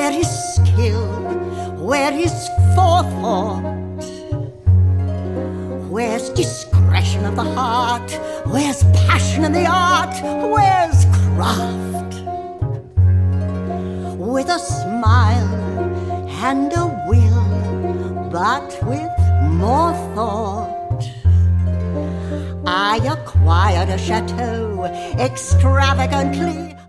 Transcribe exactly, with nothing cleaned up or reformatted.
Where is skill? Where is forethought? Where's discretion of the heart? Where's passion in the art? Where's craft? With a smile and a will, but with more thought, I acquired a chateau extravagantly